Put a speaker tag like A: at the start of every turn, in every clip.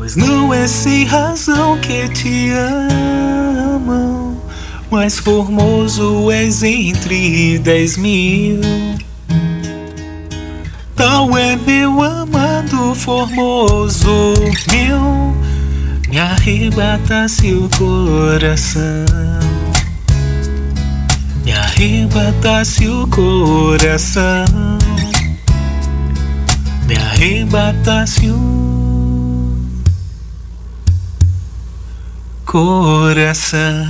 A: Pois não é sem razão que te amam, mais formoso és entre 10.000. Tal é meu amado formoso, meu, me arrebata seu coração, me arrebata seu coração, me arrebata seu coração.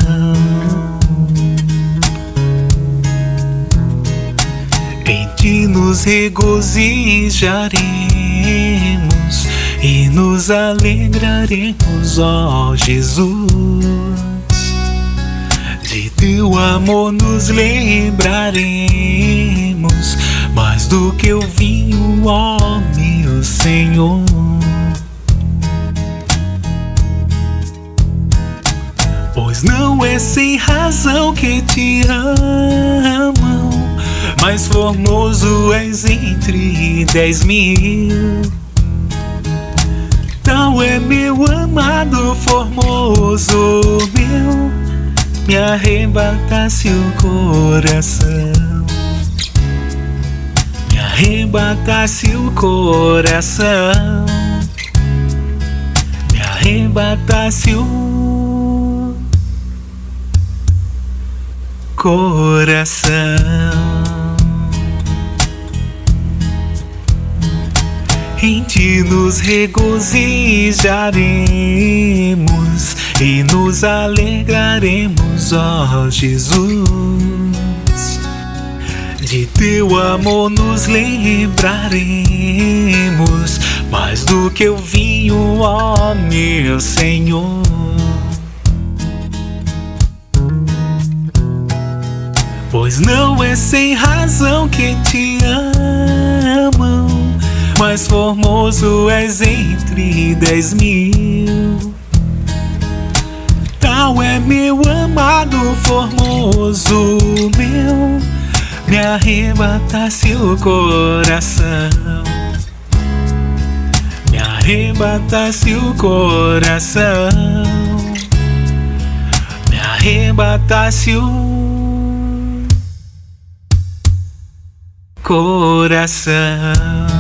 A: Em ti nos regozijaremos e nos alegraremos, ó Jesus. De teu amor nos lembraremos, mais do que o vinho, ó meu Senhor. Pois não é sem razão que te amam, mais formoso és entre 10.000. Tal é meu amado formoso, meu, me arrebatasse o coração, me arrebatasse o coração, me arrebatasse o coração. Em ti nos regozijaremos e nos alegraremos, ó Jesus. De teu amor nos lembraremos, mais do que o vinho, ó meu Senhor. Pois não é sem razão que te amam, mais formoso és entre 10.000. Tal é meu amado formoso, meu, me arrebatasse o coração, me arrebatasse o coração, me arrebatasse o coração.